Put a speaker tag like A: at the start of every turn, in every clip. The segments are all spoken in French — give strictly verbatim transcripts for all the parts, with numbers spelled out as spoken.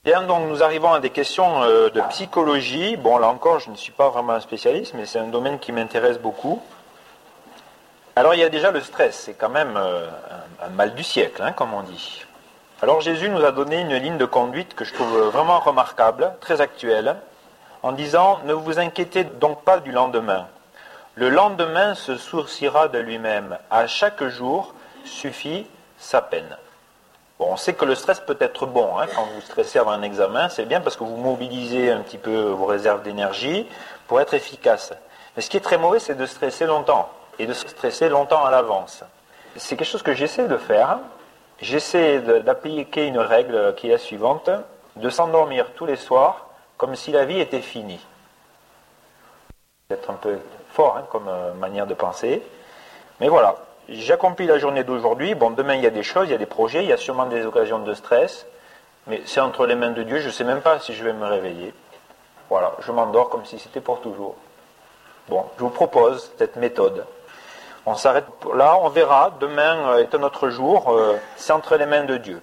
A: Bien, donc nous arrivons à des questions euh, de psychologie. Bon, là encore, je ne suis pas vraiment un spécialiste, mais c'est un domaine qui m'intéresse beaucoup. Alors, il y a déjà le stress, c'est quand même euh, un, un mal du siècle, hein, comme on dit. Alors, Jésus nous a donné une ligne de conduite que je trouve vraiment remarquable, très actuelle, en disant « Ne vous inquiétez donc pas du lendemain. Le lendemain se sourcillera de lui-même. À chaque jour suffit sa peine. » Bon, on sait que le stress peut être bon, hein, quand vous stressez avant un examen, c'est bien parce que vous mobilisez un petit peu vos réserves d'énergie pour être efficace. Mais ce qui est très mauvais, c'est de stresser longtemps, et de stresser longtemps à l'avance. C'est quelque chose que j'essaie de faire. J'essaie de, d'appliquer une règle qui est la suivante, de s'endormir tous les soirs comme si la vie était finie. C'est peut-être un peu fort, hein, comme euh, manière de penser, mais voilà. J'accomplis la journée d'aujourd'hui. Bon, demain, il y a des choses, il y a des projets, il y a sûrement des occasions de stress. Mais c'est entre les mains de Dieu, je ne sais même pas si je vais me réveiller. Voilà, je m'endors comme si c'était pour toujours. Bon, je vous propose cette méthode. On s'arrête là, on verra. Demain est un autre jour. Euh, c'est entre les mains de Dieu.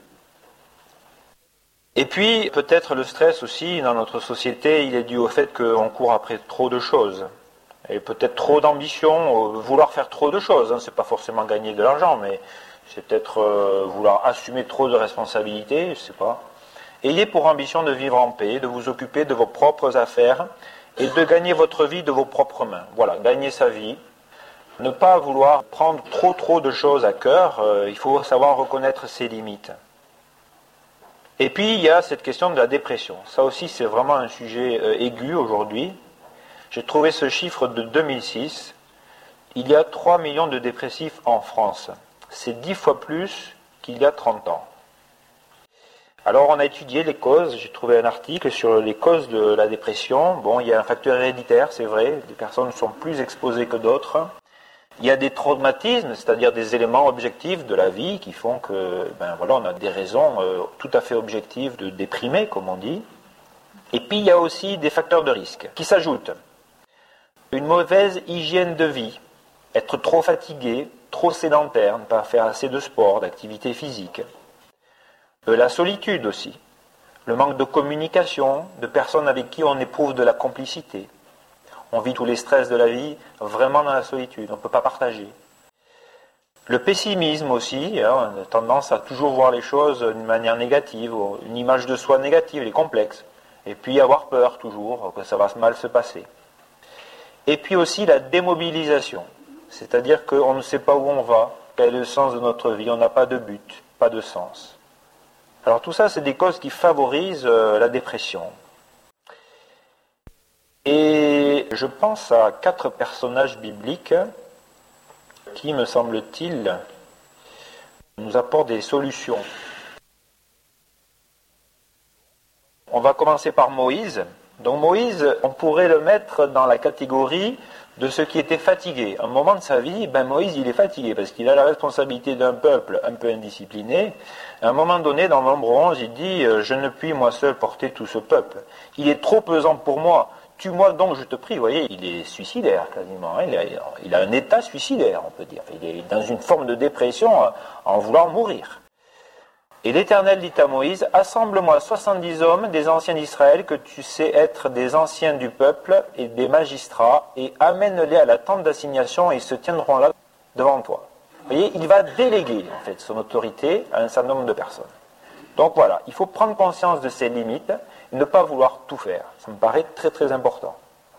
A: Et puis, peut-être le stress aussi, dans notre société, il est dû au fait qu'on court après trop de choses. Et peut-être trop d'ambition, euh, vouloir faire trop de choses, hein, c'est pas forcément gagner de l'argent, mais c'est peut-être euh, vouloir assumer trop de responsabilités, je sais pas. Ayez pour ambition de vivre en paix, de vous occuper de vos propres affaires et de gagner votre vie de vos propres mains. Voilà, gagner sa vie. Ne pas vouloir prendre trop trop de choses à cœur, euh, il faut savoir reconnaître ses limites. Et puis il y a cette question de la dépression. Ça aussi c'est vraiment un sujet euh, aigu aujourd'hui. J'ai trouvé ce chiffre de deux mille six. Il y a trois millions de dépressifs en France. C'est dix fois plus qu'il y a trente ans. Alors on a étudié les causes. J'ai trouvé un article sur les causes de la dépression. Bon, il y a un facteur héréditaire, c'est vrai. Des personnes sont plus exposées que d'autres. Il y a des traumatismes, c'est-à-dire des éléments objectifs de la vie qui font que, ben voilà, on a des raisons euh, tout à fait objectives de déprimer, comme on dit. Et puis il y a aussi des facteurs de risque qui s'ajoutent. Une mauvaise hygiène de vie, être trop fatigué, trop sédentaire, ne pas faire assez de sport, d'activité physique. Euh, la solitude aussi, le manque de communication, de personnes avec qui on éprouve de la complicité. On vit tous les stress de la vie vraiment dans la solitude, on ne peut pas partager. Le pessimisme aussi, hein, on a tendance à toujours voir les choses d'une manière négative, une image de soi négative, elle est complexe. Et puis avoir peur toujours, que ça va mal se passer. Et puis aussi la démobilisation, c'est-à-dire qu'on ne sait pas où on va, quel est le sens de notre vie, on n'a pas de but, pas de sens. Alors tout ça, c'est des causes qui favorisent euh, la dépression. Et je pense à quatre personnages bibliques qui, me semble-t-il, nous apportent des solutions. On va commencer par Moïse. Donc Moïse, on pourrait le mettre dans la catégorie de ceux qui étaient fatigués. À un moment de sa vie, ben Moïse il est fatigué parce qu'il a la responsabilité d'un peuple un peu indiscipliné. À un moment donné, dans Nombre onze, il dit « Je ne puis moi seul porter tout ce peuple. Il est trop pesant pour moi. Tue-moi donc, je te prie. » Vous voyez, il est suicidaire quasiment. Hein. Il, a, il a un état suicidaire, on peut dire. Il est dans une forme de dépression en vouloir mourir. Et l'Éternel dit à Moïse, « Assemble-moi soixante-dix hommes des anciens d'Israël que tu sais être des anciens du peuple et des magistrats, et amène-les à la tente d'assignation et ils se tiendront là devant toi. » Vous voyez, il va déléguer en fait son autorité à un certain nombre de personnes. Donc voilà, il faut prendre conscience de ses limites et ne pas vouloir tout faire. Ça me paraît très très important.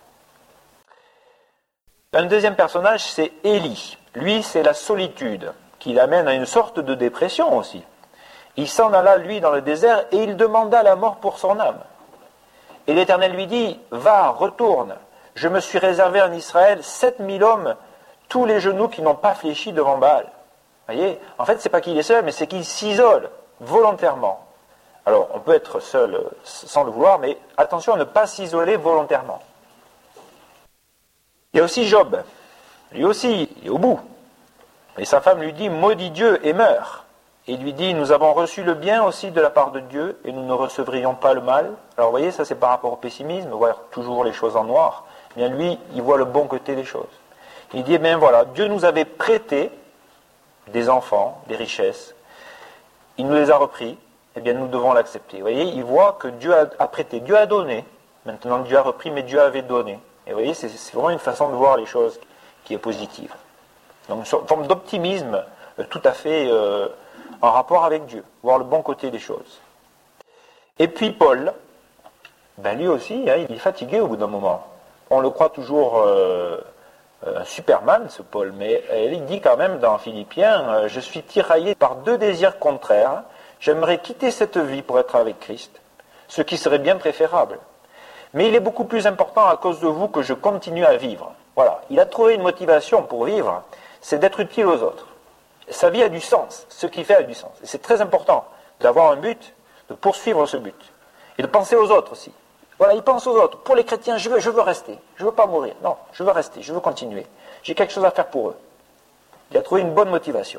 A: Un deuxième personnage, c'est Élie. Lui, c'est la solitude qui l'amène à une sorte de dépression aussi. Il s'en alla, lui, dans le désert, et il demanda la mort pour son âme. Et l'Éternel lui dit, « Va, retourne, je me suis réservé en Israël sept mille hommes, tous les genoux qui n'ont pas fléchi devant Baal. » Vous voyez, en fait, c'est pas qu'il est seul, mais c'est qu'il s'isole volontairement. Alors, on peut être seul sans le vouloir, mais attention à ne pas s'isoler volontairement. Il y a aussi Job. Lui aussi, il est au bout. Et sa femme lui dit, « Maudit Dieu et meurs. » Et il lui dit, nous avons reçu le bien aussi de la part de Dieu et nous ne recevrions pas le mal. Alors vous voyez, ça c'est par rapport au pessimisme, voir toujours les choses en noir. Eh bien lui, il voit le bon côté des choses. Il dit, eh bien voilà, Dieu nous avait prêté des enfants, des richesses. Il nous les a repris eh bien nous devons l'accepter. Vous voyez, il voit que Dieu a, a prêté, Dieu a donné, maintenant Dieu a repris, mais Dieu avait donné. Et vous voyez, c'est, c'est vraiment une façon de voir les choses qui est positive. Donc une forme d'optimisme euh, tout à fait euh, en rapport avec Dieu, voir le bon côté des choses. Et puis Paul, ben lui aussi, hein, il est fatigué au bout d'un moment. On le croit toujours euh, un Superman, ce Paul, mais il dit quand même dans Philippiens, euh, je suis tiraillé par deux désirs contraires, j'aimerais quitter cette vie pour être avec Christ, ce qui serait bien préférable. Mais il est beaucoup plus important à cause de vous que je continue à vivre. Voilà, il a trouvé une motivation pour vivre, c'est d'être utile aux autres. Sa vie a du sens, ce qu'il fait a du sens. Et c'est très important d'avoir un but, de poursuivre ce but. Et de penser aux autres aussi. Voilà, il pense aux autres. Pour les chrétiens, je veux, je veux rester. Je ne veux pas mourir. Non, je veux rester, je veux continuer. J'ai quelque chose à faire pour eux. Il a trouvé une bonne motivation.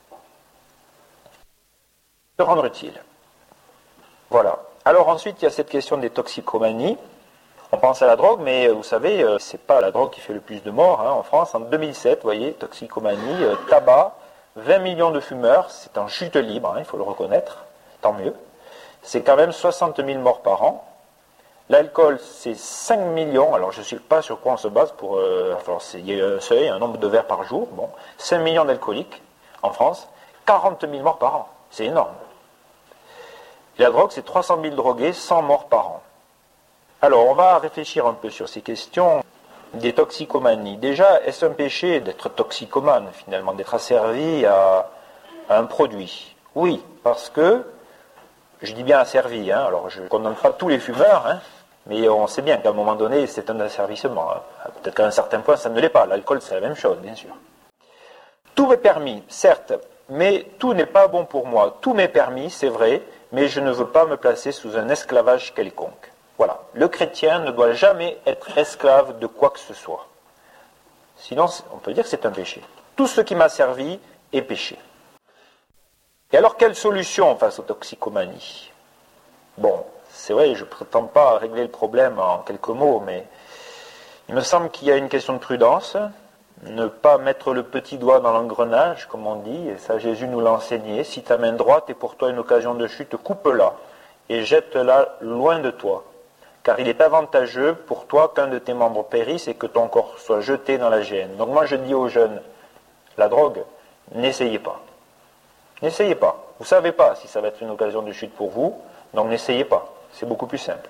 A: Se rendre utile. Voilà. Alors ensuite, il y a cette question des toxicomanies. On pense à la drogue, mais vous savez, c'est pas la drogue qui fait le plus de morts hein, en France. En deux mille sept, vous voyez, toxicomanie, euh, tabac, vingt millions de fumeurs, c'est en chute libre, hein, il faut le reconnaître, tant mieux. C'est quand même soixante mille morts par an. L'alcool, c'est cinq millions, alors je ne sais pas sur quoi on se base pour... Euh, alors il y a un seuil, un nombre de verres par jour, bon, cinq millions d'alcooliques en France, quarante mille morts par an, c'est énorme. La drogue, c'est trois cent mille drogués, cent morts par an. Alors, on va réfléchir un peu sur ces questions des toxicomanies. Déjà, est-ce un péché d'être toxicomane, finalement, d'être asservi à, à un produit? Oui, parce que, je dis bien asservi, hein, alors je ne condamne pas tous les fumeurs, hein, mais on sait bien qu'à un moment donné, c'est un asservissement. Hein. Peut-être qu'à un certain point, ça ne l'est pas. L'alcool, c'est la même chose, bien sûr. Tout m'est permis, certes, mais tout n'est pas bon pour moi. Tout m'est permis, c'est vrai, mais je ne veux pas me placer sous un esclavage quelconque. Voilà, le chrétien ne doit jamais être esclave de quoi que ce soit. Sinon, on peut dire que c'est un péché. Tout ce qui m'a servi est péché. Et alors, quelle solution face aux toxicomanies? Bon, c'est vrai, je ne prétends pas régler le problème en quelques mots, mais il me semble qu'il y a une question de prudence, ne pas mettre le petit doigt dans l'engrenage, comme on dit, et ça Jésus nous l'a enseigné. Si ta main droite est pour toi une occasion de chute, coupe-la et jette-la loin de toi. Car il est avantageux pour toi qu'un de tes membres périsse et que ton corps soit jeté dans la géhenne. Donc moi je dis aux jeunes, la drogue, n'essayez pas. N'essayez pas. Vous ne savez pas si ça va être une occasion de chute pour vous, donc n'essayez pas. C'est beaucoup plus simple.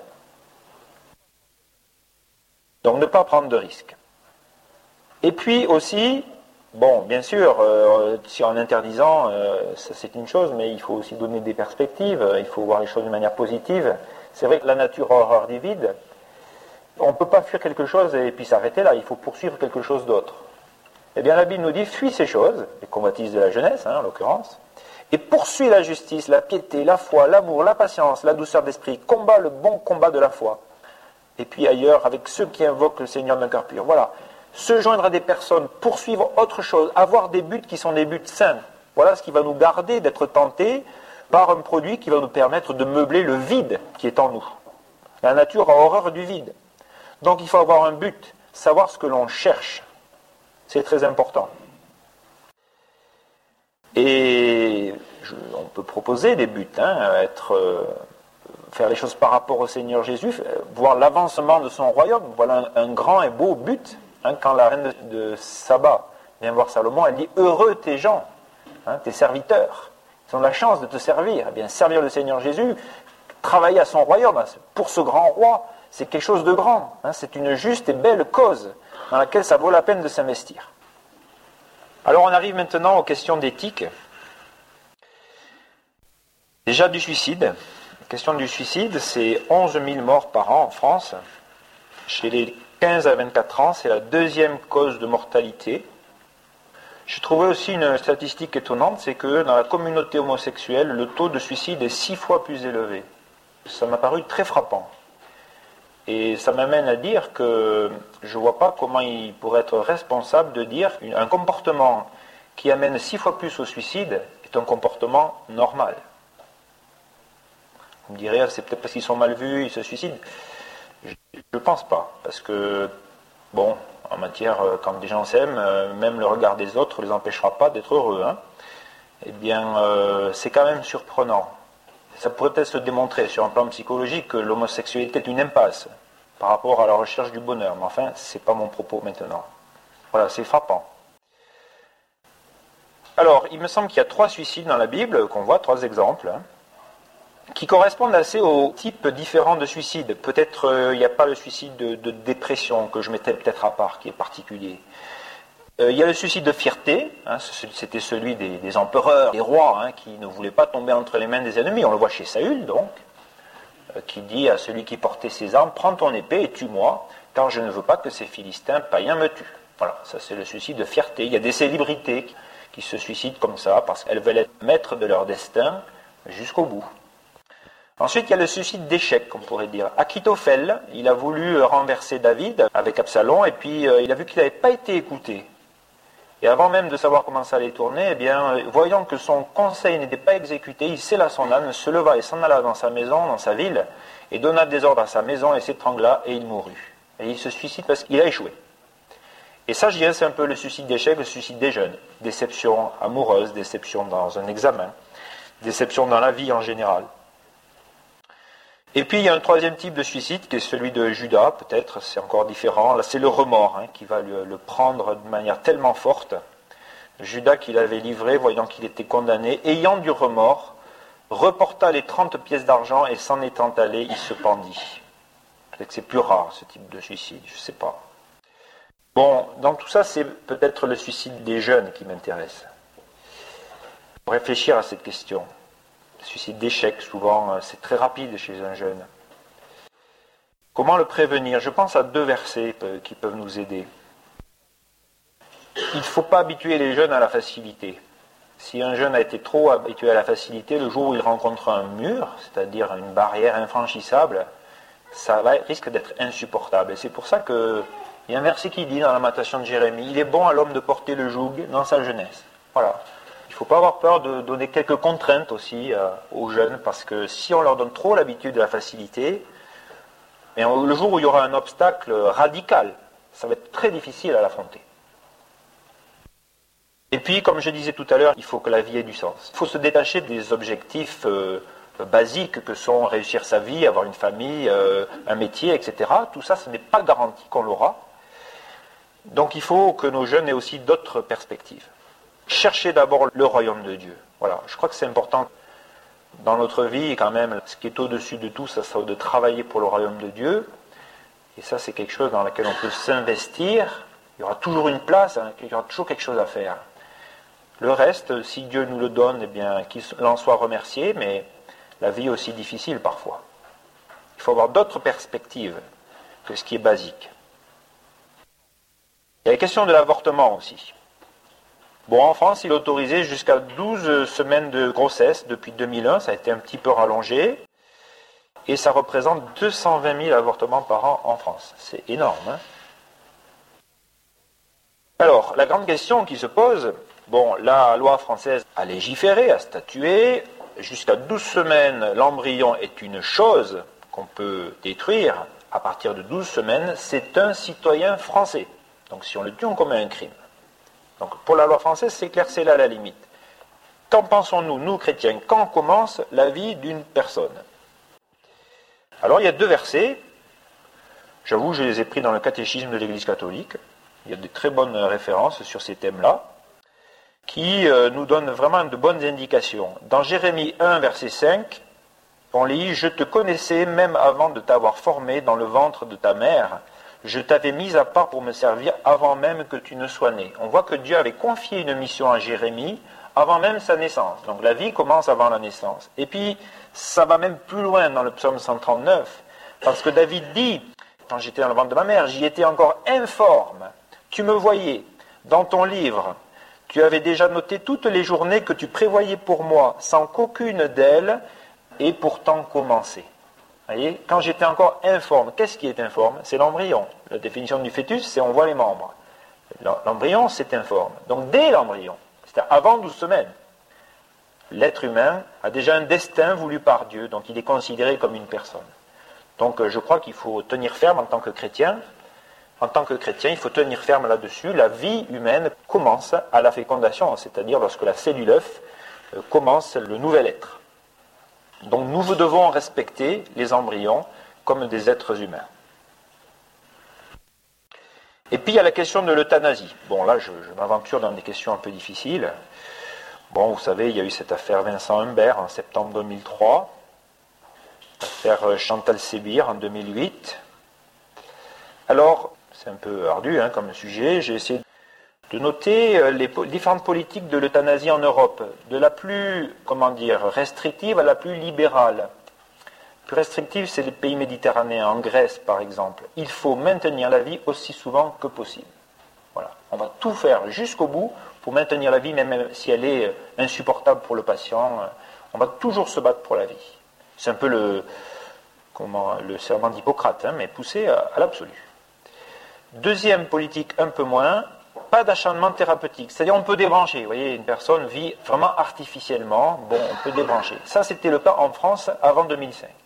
A: Donc ne pas prendre de risques. Et puis aussi, bon, bien sûr, euh, si en interdisant, euh, ça c'est une chose, mais il faut aussi donner des perspectives, il faut voir les choses de manière positive. C'est vrai que la nature a horreur du vide. On ne peut pas fuir quelque chose et puis s'arrêter là, il faut poursuivre quelque chose d'autre. Eh bien la Bible nous dit, fuis ces choses, les convoitises de la jeunesse, hein, en l'occurrence, et poursuis la justice, la piété, la foi, l'amour, la patience, la douceur d'esprit, combat le bon combat de la foi. Et puis ailleurs, avec ceux qui invoquent le Seigneur d'un cœur pur. Voilà, se joindre à des personnes, poursuivre autre chose, avoir des buts qui sont des buts sains. Voilà ce qui va nous garder d'être tentés par un produit qui va nous permettre de meubler le vide qui est en nous. La nature a horreur du vide. Donc il faut avoir un but, savoir ce que l'on cherche. C'est très important. Et je, on peut proposer des buts, hein, être, euh, faire les choses par rapport au Seigneur Jésus, voir l'avancement de son royaume. Voilà un, un grand et beau but. Hein, quand la reine de, de Saba vient voir Salomon, elle dit « Heureux tes gens, hein, tes serviteurs ». Ils ont la chance de te servir. Eh bien, servir le Seigneur Jésus, travailler à son royaume, pour ce grand roi, c'est quelque chose de grand. Hein, c'est une juste et belle cause dans laquelle ça vaut la peine de s'investir. Alors, on arrive maintenant aux questions d'éthique. Déjà du suicide. La question du suicide, c'est onze mille morts par an en France. Chez les quinze à vingt-quatre ans, c'est la deuxième cause de mortalité. J'ai trouvé aussi une statistique étonnante, c'est que dans la communauté homosexuelle, le taux de suicide est six fois plus élevé. Ça m'a paru très frappant. Et ça m'amène à dire que je ne vois pas comment il pourrait être responsable de dire qu'un comportement qui amène six fois plus au suicide est un comportement normal. Vous me direz, c'est peut-être parce qu'ils sont mal vus, ils se suicident. Je ne pense pas, parce que, bon... En matière, quand des gens s'aiment, même le regard des autres ne les empêchera pas d'être heureux. Hein. Eh bien, euh, c'est quand même surprenant. Ça pourrait peut-être se démontrer sur un plan psychologique que l'homosexualité est une impasse par rapport à la recherche du bonheur. Mais enfin, ce n'est pas mon propos maintenant. Voilà, c'est frappant. Alors, il me semble qu'il y a trois suicides dans la Bible, qu'on voit, trois exemples, hein, qui correspondent assez aux types différents de suicides. Peut-être euh, il n'y a pas le suicide de, de dépression, que je mettrais peut-être à part, qui est particulier. Euh, il y a le suicide de fierté, hein, c'était celui des, des empereurs, des rois, hein, qui ne voulaient pas tomber entre les mains des ennemis. On le voit chez Saül, donc, euh, qui dit à celui qui portait ses armes, « Prends ton épée et tue-moi, car je ne veux pas que ces Philistins païens me tuent. » Voilà, ça c'est le suicide de fierté. Il y a des célébrités qui, qui se suicident comme ça, parce qu'elles veulent être maîtres de leur destin jusqu'au bout. Ensuite, il y a le suicide d'échec, on pourrait dire. Achitophel, il a voulu renverser David avec Absalom, et puis euh, il a vu qu'il n'avait pas été écouté. Et avant même de savoir comment ça allait tourner, eh bien, voyant que son conseil n'était pas exécuté, il scella son âme, se leva et s'en alla dans sa maison, dans sa ville, et donna des ordres à sa maison et s'étrangla, et il mourut. Et il se suicide parce qu'il a échoué. Et ça, je dirais, c'est un peu le suicide d'échec, le suicide des jeunes. Déception amoureuse, déception dans un examen, déception dans la vie en général. Et puis, il y a un troisième type de suicide, qui est celui de Judas, peut-être, c'est encore différent. Là, c'est le remords, hein, qui va le, le prendre de manière tellement forte. Judas, qui l'avait livré, voyant qu'il était condamné, ayant du remords, reporta les trente pièces d'argent et s'en étant allé, il se pendit. Peut-être que c'est plus rare, ce type de suicide, je ne sais pas. Bon, dans tout ça, c'est peut-être le suicide des jeunes qui m'intéresse. Pour réfléchir à cette question. Le suicide d'échec, souvent, c'est très rapide chez un jeune. Comment le prévenir? Je pense à deux versets qui peuvent nous aider. Il ne faut pas habituer les jeunes à la facilité. Si un jeune a été trop habitué à la facilité, le jour où il rencontre un mur, c'est-à-dire une barrière infranchissable, ça va, risque d'être insupportable. Et c'est pour ça qu'il y a un verset qui dit dans la Lamentation de Jérémie, « Il est bon à l'homme de porter le joug dans sa jeunesse. » Voilà. Il ne faut pas avoir peur de donner quelques contraintes aussi euh, aux jeunes, parce que si on leur donne trop l'habitude de la facilité, et on, le jour où il y aura un obstacle radical, ça va être très difficile à l'affronter. Et puis, comme je disais tout à l'heure, il faut que la vie ait du sens. Il faut se détacher des objectifs euh, basiques que sont réussir sa vie, avoir une famille, euh, un métier, et cetera. Tout ça, ce n'est pas garanti qu'on l'aura. Donc il faut que nos jeunes aient aussi d'autres perspectives. Cherchez d'abord le royaume de Dieu. Voilà, je crois que c'est important dans notre vie, quand même, ce qui est au-dessus de tout, ça c'est de travailler pour le royaume de Dieu. Et ça, c'est quelque chose dans lequel on peut s'investir. Il y aura toujours une place, hein, il y aura toujours quelque chose à faire. Le reste, si Dieu nous le donne, eh bien, qu'il en soit remercié, mais la vie est aussi difficile parfois. Il faut avoir d'autres perspectives que ce qui est basique. Il y a la question de l'avortement aussi. Bon, en France, il est autorisé jusqu'à douze semaines de grossesse depuis deux mille un, ça a été un petit peu rallongé, et ça représente deux cent vingt mille avortements par an en France. C'est énorme, hein? Alors, la grande question qui se pose, bon, la loi française a légiféré, a statué, jusqu'à douze semaines, l'embryon est une chose qu'on peut détruire. À partir de douze semaines, c'est un citoyen français. Donc si on le tue, on commet un crime. Donc pour la loi française, c'est clair, c'est là la limite. Qu'en pensons-nous, nous chrétiens, quand commence la vie d'une personne? Alors il y a deux versets, j'avoue, je les ai pris dans le catéchisme de l'Église catholique, il y a de très bonnes références sur ces thèmes-là, qui euh, nous donnent vraiment de bonnes indications. Dans Jérémie un, verset cinq, on lit « Je te connaissais même avant de t'avoir formé dans le ventre de ta mère. Je t'avais mis à part pour me servir avant même que tu ne sois né. » On voit que Dieu avait confié une mission à Jérémie avant même sa naissance. Donc la vie commence avant la naissance. Et puis, ça va même plus loin dans le psaume cent trente-neuf, parce que David dit, quand j'étais dans le ventre de ma mère, j'y étais encore informe. Tu me voyais dans ton livre. Tu avais déjà noté toutes les journées que tu prévoyais pour moi, sans qu'aucune d'elles ait pourtant commencé. Vous voyez, quand j'étais encore informe, qu'est-ce qui est informe? C'est l'embryon. La définition du fœtus, c'est on voit les membres. L'embryon, c'est informe. Donc dès l'embryon, c'est-à-dire avant douze semaines, l'être humain a déjà un destin voulu par Dieu, donc il est considéré comme une personne. Donc je crois qu'il faut tenir ferme en tant que chrétien. En tant que chrétien, il faut tenir ferme là-dessus. La vie humaine commence à la fécondation, c'est-à-dire lorsque la cellule œuf commence le nouvel être. Donc nous devons respecter les embryons comme des êtres humains. Et puis il y a la question de l'euthanasie. Bon là je, je m'aventure dans des questions un peu difficiles. Bon vous savez il y a eu cette affaire Vincent Humbert en septembre deux mille trois, l'affaire Chantal Sébir en deux mille huit. Alors c'est un peu ardu hein, comme sujet, j'ai essayé de noter les po- différentes politiques de l'euthanasie en Europe, de la plus, comment dire, restrictive à la plus libérale. La plus restrictive, c'est les pays méditerranéens, en Grèce par exemple. Il faut maintenir la vie aussi souvent que possible. Voilà. On va tout faire jusqu'au bout pour maintenir la vie, même si elle est insupportable pour le patient. On va toujours se battre pour la vie. C'est un peu le, comment, le serment d'Hippocrate, hein, mais poussé à, à l'absolu. Deuxième politique, un peu moins, pas d'acharnement thérapeutique. C'est-à-dire on peut débrancher. Vous voyez, une personne vit vraiment artificiellement, bon, on peut débrancher. Ça, c'était le cas en France avant deux mille cinq.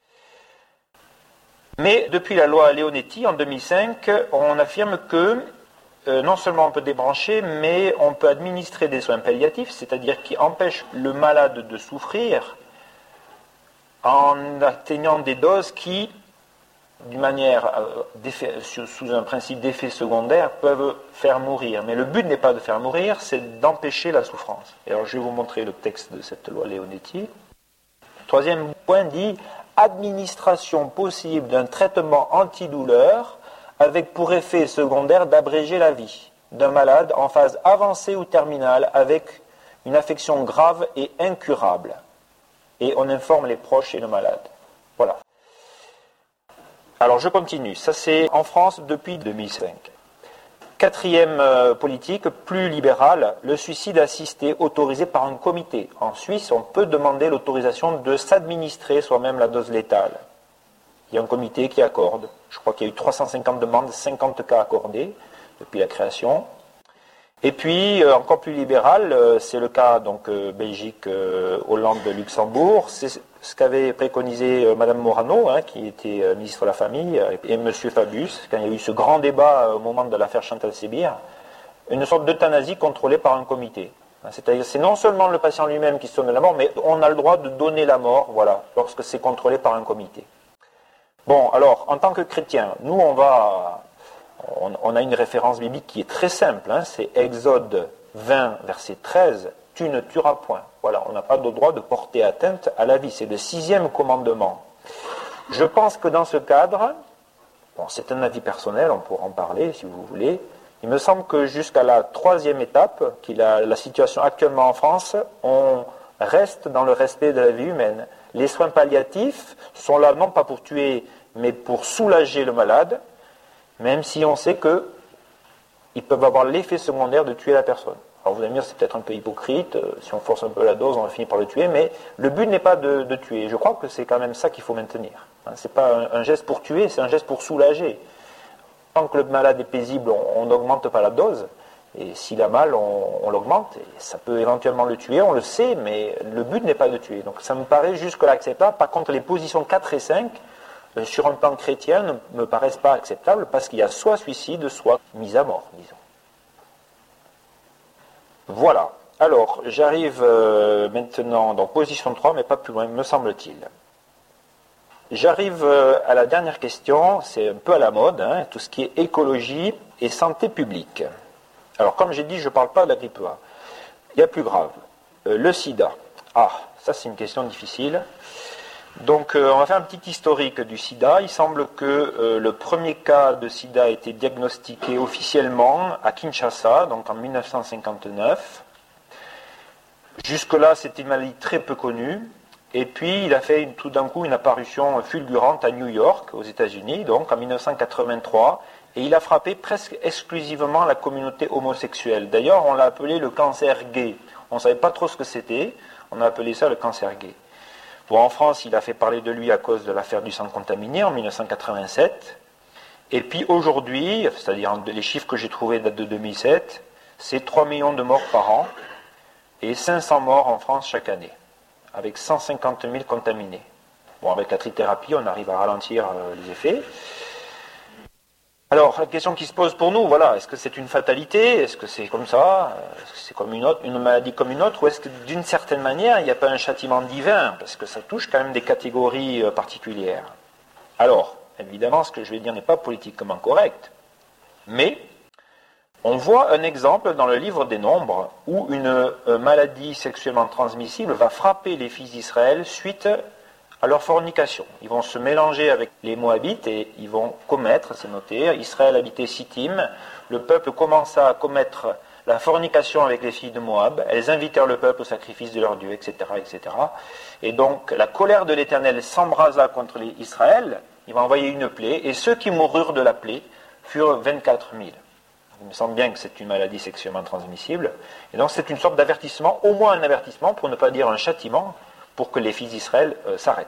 A: Mais depuis la loi Leonetti, en deux mille cinq, on affirme que euh, non seulement on peut débrancher, mais on peut administrer des soins palliatifs, c'est-à-dire qui empêchent le malade de souffrir en atteignant des doses qui, d'une manière, euh, sous un principe d'effet secondaire, peuvent faire mourir. Mais le but n'est pas de faire mourir, c'est d'empêcher la souffrance. Et alors je vais vous montrer le texte de cette loi Leonetti. Troisième point dit « Administration possible d'un traitement antidouleur avec pour effet secondaire d'abréger la vie d'un malade en phase avancée ou terminale avec une affection grave et incurable. » Et on informe les proches et le malade. Voilà. Alors je continue, ça c'est en France depuis deux mille cinq. Quatrième euh, politique, plus libérale, le suicide assisté autorisé par un comité. En Suisse, on peut demander l'autorisation de s'administrer soi-même la dose létale. Il y a un comité qui accorde. Je crois qu'il y a eu trois cent cinquante demandes, cinquante cas accordés depuis la création. Et puis, euh, encore plus libéral, euh, c'est le cas donc euh, Belgique, euh, Hollande, Luxembourg. C'est ce qu'avait préconisé euh, Madame Morano, hein, qui était euh, ministre de la Famille, euh, et Monsieur Fabius, quand il y a eu ce grand débat euh, au moment de l'affaire Chantal Sébir, une sorte d'euthanasie contrôlée par un comité. C'est-à-dire, c'est non seulement le patient lui-même qui se donne la mort, mais on a le droit de donner la mort, voilà, lorsque c'est contrôlé par un comité. Bon, alors, en tant que chrétien, nous, on va... On a une référence biblique qui est très simple, hein, c'est Exode vingt, verset treize, « Tu ne tueras point ». Voilà, on n'a pas le droit de porter atteinte à la vie, c'est le sixième commandement. Je pense que dans ce cadre, bon, c'est un avis personnel, on pourra en parler si vous voulez, il me semble que jusqu'à la troisième étape, qui est la, la situation actuellement en France, on reste dans le respect de la vie humaine. Les soins palliatifs sont là non pas pour tuer, mais pour soulager le malade, même si on sait qu'ils peuvent avoir l'effet secondaire de tuer la personne. Alors vous allez me dire, c'est peut-être un peu hypocrite, euh, si on force un peu la dose, on va finir par le tuer, mais le but n'est pas de, de tuer. Je crois que c'est quand même ça qu'il faut maintenir. Hein, ce n'est pas un, un geste pour tuer, c'est un geste pour soulager. Tant que le malade est paisible, on n'augmente pas la dose, et s'il a mal, on, on l'augmente, et ça peut éventuellement le tuer, on le sait, mais le but n'est pas de tuer. Donc ça me paraît jusque-là acceptable. Par contre, les positions quatre et cinq, sur un plan chrétien, ne me paraissent pas acceptables parce qu'il y a soit suicide, soit mise à mort, disons. Voilà. Alors, j'arrive euh, maintenant dans position trois, mais pas plus loin, me semble-t-il. J'arrive euh, à la dernière question, c'est un peu à la mode, hein, tout ce qui est écologie et santé publique. Alors, comme j'ai dit, je ne parle pas de la grippe A. Il y a plus grave, euh, le sida. Ah, ça c'est une question difficile. Donc euh, on va faire un petit historique du sida. Il semble que euh, le premier cas de sida a été diagnostiqué officiellement à Kinshasa, donc en mille neuf cent cinquante-neuf. Jusque-là, c'était une maladie très peu connue. Et puis il a fait une, tout d'un coup une apparition fulgurante à New York, aux États-Unis, donc en mille neuf cent quatre-vingt-trois. Et il a frappé presque exclusivement la communauté homosexuelle. D'ailleurs, on l'a appelé le cancer gay. On ne savait pas trop ce que c'était. On a appelé ça le cancer gay. Bon, en France, il a fait parler de lui à cause de l'affaire du sang contaminé en mille neuf cent quatre-vingt-sept. Et puis aujourd'hui, c'est-à-dire les chiffres que j'ai trouvés datent de deux mille sept, c'est trois millions de morts par an et cinq cents morts en France chaque année, avec cent cinquante mille contaminés. Bon, avec la trithérapie, on arrive à ralentir euh, les effets. Alors, la question qui se pose pour nous, voilà, est-ce que c'est une fatalité? Est-ce que c'est comme ça? Est-ce que c'est comme une autre, une maladie comme une autre? Ou est-ce que d'une certaine manière, il n'y a pas un châtiment divin? Parce que ça touche quand même des catégories euh, particulières. Alors, évidemment, ce que je vais dire n'est pas politiquement correct, mais on voit un exemple dans le livre des Nombres où une euh, maladie sexuellement transmissible va frapper les fils d'Israël suite à leur fornication. Ils vont se mélanger avec les Moabites et ils vont commettre, c'est noté, Israël habitait Sittim, le peuple commença à commettre la fornication avec les filles de Moab, elles invitèrent le peuple au sacrifice de leur Dieu, et cetera, et cetera. Et donc la colère de l'Éternel s'embrasa contre Israël, il va envoyer une plaie, et ceux qui moururent de la plaie furent vingt-quatre mille. Il me semble bien que c'est une maladie sexuellement transmissible, et donc c'est une sorte d'avertissement, au moins un avertissement, pour ne pas dire un châtiment, pour que les fils d'Israël euh, s'arrêtent.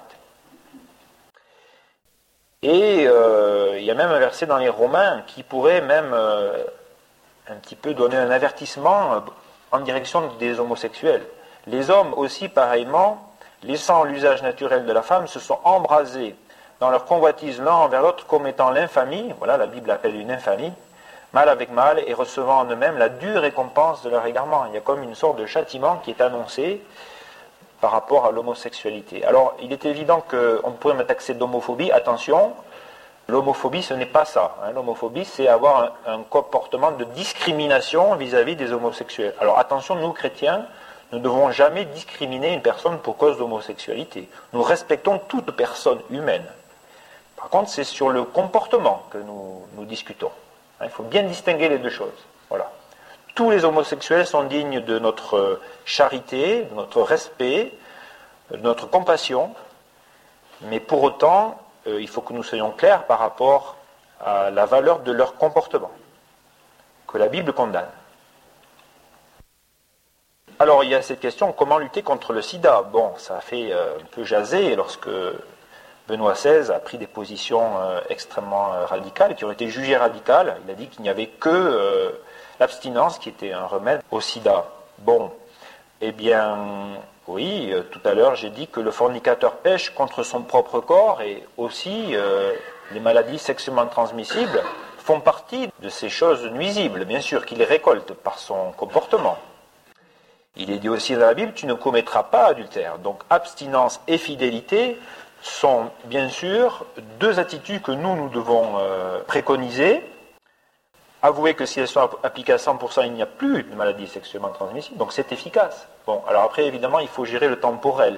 A: Et euh, il y a même un verset dans les Romains qui pourrait même euh, un petit peu donner un avertissement euh, en direction des homosexuels. Les hommes aussi, pareillement, laissant l'usage naturel de la femme, se sont embrasés dans leur convoitise l'un envers l'autre comme étant l'infamie, voilà, la Bible appelle une infamie, mal avec mal, et recevant en eux-mêmes la dure récompense de leur égarement. Il y a comme une sorte de châtiment qui est annoncé par rapport à l'homosexualité. Alors, il est évident qu'on pourrait me taxer d'homophobie. Attention, l'homophobie, ce n'est pas ça. Hein. L'homophobie, c'est avoir un, un comportement de discrimination vis-à-vis des homosexuels. Alors, attention, nous, chrétiens, nous ne devons jamais discriminer une personne pour cause d'homosexualité. Nous respectons toute personne humaine. Par contre, c'est sur le comportement que nous, nous discutons. Hein, il faut bien distinguer les deux choses. Voilà. Tous les homosexuels sont dignes de notre charité, de notre respect, de notre compassion, mais pour autant, euh, il faut que nous soyons clairs par rapport à la valeur de leur comportement, que la Bible condamne. Alors, il y a cette question, comment lutter contre le sida? Bon, ça a fait euh, un peu jaser lorsque Benoît seize a pris des positions euh, extrêmement euh, radicales, qui ont été jugées radicales. Il a dit qu'il n'y avait que euh, l'abstinence qui était un remède au sida. Bon, eh bien, oui, euh, tout à l'heure j'ai dit que le fornicateur pêche contre son propre corps, et aussi euh, les maladies sexuellement transmissibles font partie de ces choses nuisibles, bien sûr, qu'il récolte par son comportement. Il est dit aussi dans la Bible, tu ne commettras pas adultère. Donc abstinence et fidélité sont bien sûr deux attitudes que nous, nous devons euh, préconiser. Avouez que si elles sont appliquées à cent pour cent, il n'y a plus de maladies sexuellement transmissibles, donc c'est efficace. Bon, alors après, évidemment, il faut gérer le temporel.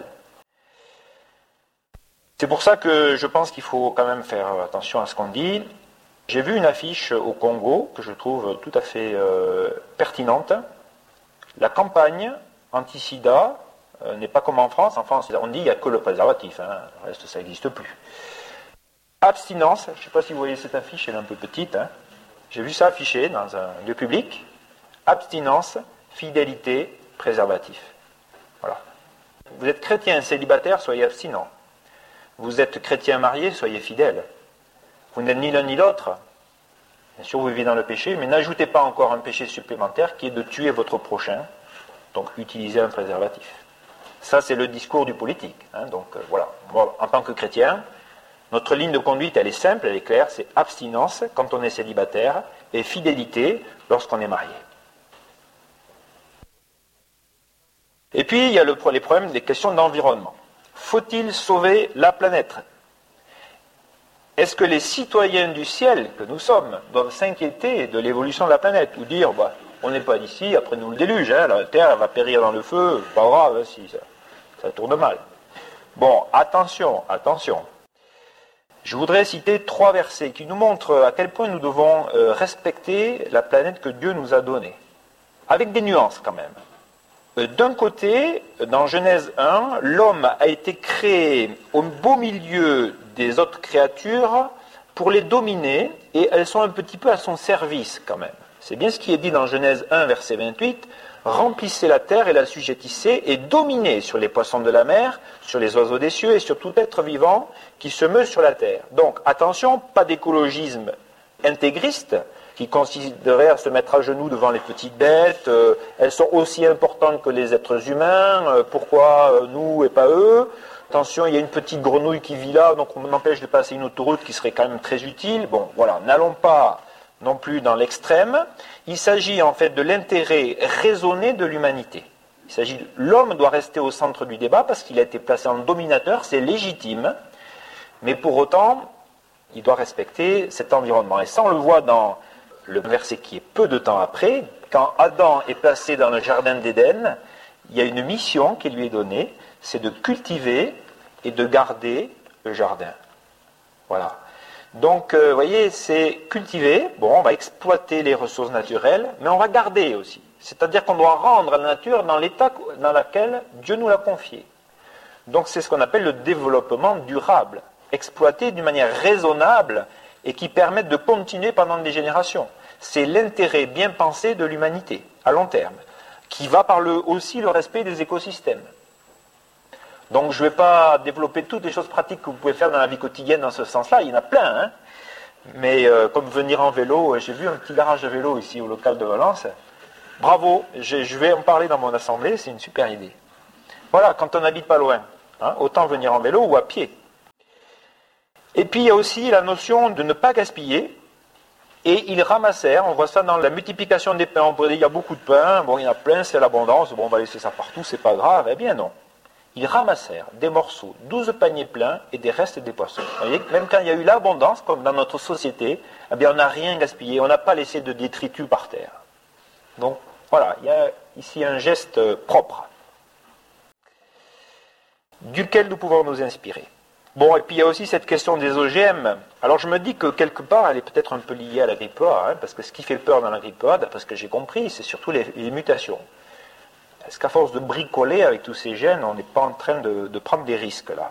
A: C'est pour ça que je pense qu'il faut quand même faire attention à ce qu'on dit. J'ai vu une affiche au Congo que je trouve tout à fait euh, pertinente. La campagne anti-sida euh, n'est pas comme en France. En France, on dit qu'il n'y a que le préservatif, hein. Le reste, ça n'existe plus. Abstinence, je ne sais pas si vous voyez cette affiche, elle est un peu petite, hein. J'ai vu ça affiché dans un lieu public. Abstinence, fidélité, préservatif. Voilà. Vous êtes chrétien célibataire, soyez abstinent. Vous êtes chrétien marié, soyez fidèle. Vous n'êtes ni l'un ni l'autre. Bien sûr, vous vivez dans le péché, mais n'ajoutez pas encore un péché supplémentaire qui est de tuer votre prochain. Donc, utilisez un préservatif. Ça, c'est le discours du politique. Hein. Donc, euh, voilà. Bon, en tant que chrétien, notre ligne de conduite, elle est simple, elle est claire, c'est abstinence quand on est célibataire et fidélité lorsqu'on est marié. Et puis, il y a le, les problèmes des questions d'environnement. Faut-il sauver la planète? Est-ce que les citoyens du ciel que nous sommes doivent s'inquiéter de l'évolution de la planète ou dire, bah, on n'est pas d'ici, après nous le déluge, hein, la Terre elle va périr dans le feu, pas grave hein, si ça, ça tourne mal. Bon, attention, attention. Je voudrais citer trois versets qui nous montrent à quel point nous devons euh, respecter la planète que Dieu nous a donnée. Avec des nuances quand même. Euh, d'un côté, dans Genèse un, l'homme a été créé au beau milieu des autres créatures pour les dominer, et elles sont un petit peu à son service quand même. C'est bien ce qui est dit dans Genèse un, verset vingt-huit. Remplissez la terre et l'assujettissez et dominez sur les poissons de la mer, sur les oiseaux des cieux et sur tout être vivant qui se meut sur la terre. Donc attention, pas d'écologisme intégriste, qui consisterait à se mettre à genoux devant les petites bêtes. Euh, elles sont aussi importantes que les êtres humains. Euh, pourquoi euh, nous et pas eux? Attention, il y a une petite grenouille qui vit là, donc on m'empêche de passer une autoroute qui serait quand même très utile. Bon, voilà, n'allons pas non plus dans l'extrême. Il s'agit en fait de l'intérêt raisonné de l'humanité. Il s'agit, l'homme doit rester au centre du débat parce qu'il a été placé en dominateur, c'est légitime, mais pour autant, il doit respecter cet environnement. Et ça, on le voit dans le verset qui est peu de temps après, quand Adam est placé dans le jardin d'Éden, il y a une mission qui lui est donnée, c'est de cultiver et de garder le jardin. Voilà. Donc, euh, vous voyez, c'est cultiver, bon, on va exploiter les ressources naturelles, mais on va garder aussi. C'est-à-dire qu'on doit rendre la nature dans l'état dans lequel Dieu nous l'a confié. Donc, c'est ce qu'on appelle le développement durable, exploité d'une manière raisonnable et qui permette de continuer pendant des générations. C'est l'intérêt bien pensé de l'humanité, à long terme, qui va par le, aussi le respect des écosystèmes. Donc je ne vais pas développer toutes les choses pratiques que vous pouvez faire dans la vie quotidienne dans ce sens-là, il y en a plein, hein. Mais euh, comme venir en vélo, j'ai vu un petit garage de vélo ici au local de Valence, bravo, je vais en parler dans mon assemblée, c'est une super idée. Voilà, quand on n'habite pas loin, hein, autant venir en vélo ou à pied. Et puis il y a aussi la notion de ne pas gaspiller, et ils ramassèrent, on voit ça dans la multiplication des pains, on pourrait dire il y a beaucoup de pain, bon il y en a plein, c'est l'abondance, bon on va laisser ça partout, c'est pas grave, eh bien non. Ils ramassèrent des morceaux, douze paniers pleins et des restes des poissons. Vous voyez, même quand il y a eu l'abondance, comme dans notre société, eh bien on n'a rien gaspillé, on n'a pas laissé de détritus par terre. Donc voilà, il y a ici un geste propre, duquel nous pouvons nous inspirer. Bon, et puis il y a aussi cette question des O G M. Alors je me dis que quelque part, elle est peut-être un peu liée à la grippe A, hein, parce que ce qui fait peur dans la grippe A, d'après ce que j'ai compris, c'est surtout les, les mutations. Est-ce qu'à force de bricoler avec tous ces gènes, on n'est pas en train de, de prendre des risques là?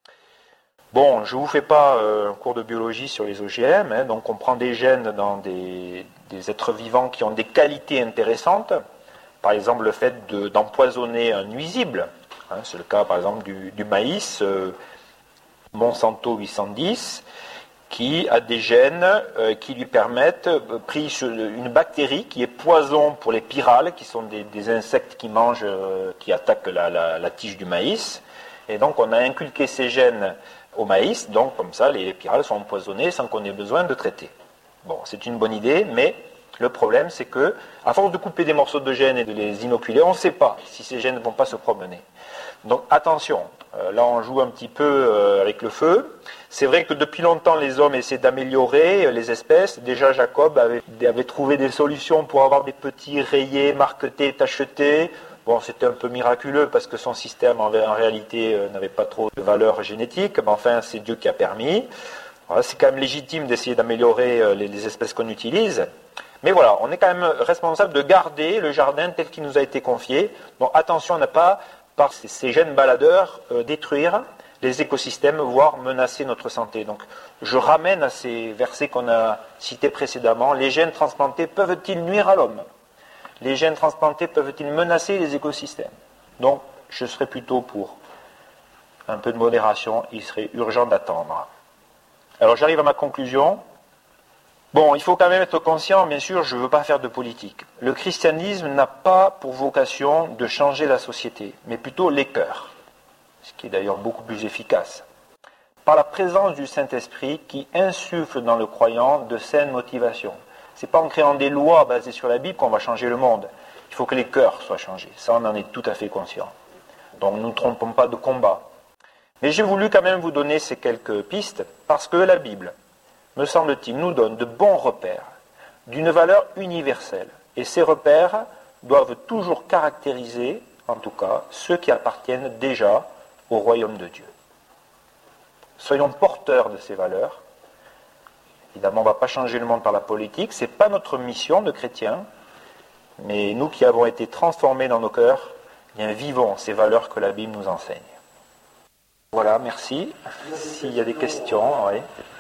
A: Bon, je ne vous fais pas euh, un cours de biologie sur les O G M, hein, donc on prend des gènes dans des, des êtres vivants qui ont des qualités intéressantes. Par exemple, le fait de, d'empoisonner un nuisible, hein, c'est le cas par exemple du, du maïs, euh, Monsanto huit cent dix, qui a des gènes euh, qui lui permettent, euh, pris sur une bactérie qui est poison pour les pyrales, qui sont des, des insectes qui mangent, euh, qui attaquent la, la, la tige du maïs. Et donc on a inculqué ces gènes au maïs, donc comme ça les pyrales sont empoisonnées sans qu'on ait besoin de traiter. Bon, c'est une bonne idée, mais le problème c'est que, à force de couper des morceaux de gènes et de les inoculer, on ne sait pas si ces gènes ne vont pas se promener. Donc attention, euh, là on joue un petit peu euh, avec le feu. C'est vrai que depuis longtemps les hommes essaient d'améliorer euh, les espèces. Déjà Jacob avait, avait trouvé des solutions pour avoir des petits rayés, marquetés, tachetés. Bon, c'était un peu miraculeux parce que son système en, en réalité euh, n'avait pas trop de valeur génétique, mais enfin c'est Dieu qui a permis. Voilà, c'est quand même légitime d'essayer d'améliorer euh, les, les espèces qu'on utilise. Mais voilà, on est quand même responsable de garder le jardin tel qu'il nous a été confié. Donc attention à ne pas, par ces, ces gènes baladeurs, euh, détruire les écosystèmes, voire menacer notre santé. Donc je ramène à ces versets qu'on a cités précédemment. Les gènes transplantés peuvent-ils nuire à l'homme? Les gènes transplantés peuvent-ils menacer les écosystèmes? Donc je serais plutôt pour un peu de modération, il serait urgent d'attendre. Alors j'arrive à ma conclusion. Bon, il faut quand même être conscient, bien sûr, je ne veux pas faire de politique. Le christianisme n'a pas pour vocation de changer la société, mais plutôt les cœurs, ce qui est d'ailleurs beaucoup plus efficace. Par la présence du Saint-Esprit qui insuffle dans le croyant de saines motivations. Ce n'est pas en créant des lois basées sur la Bible qu'on va changer le monde. Il faut que les cœurs soient changés. Ça, on en est tout à fait conscient. Donc nous ne trompons pas de combat. Mais j'ai voulu quand même vous donner ces quelques pistes, parce que la Bible, me semble-t-il, nous donne de bons repères, d'une valeur universelle. Et ces repères doivent toujours caractériser, en tout cas, ceux qui appartiennent déjà au royaume de Dieu. Soyons porteurs de ces valeurs. Évidemment, on ne va pas changer le monde par la politique, ce n'est pas notre mission de chrétiens, mais nous qui avons été transformés dans nos cœurs, eh bien, vivons ces valeurs que la Bible nous enseigne. Voilà, merci. S'il y a des questions, oui.